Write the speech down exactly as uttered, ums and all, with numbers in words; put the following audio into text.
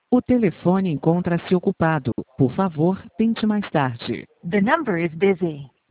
O telefone encontra-se ocupado. Por favor, tente mais tarde. The number is busy.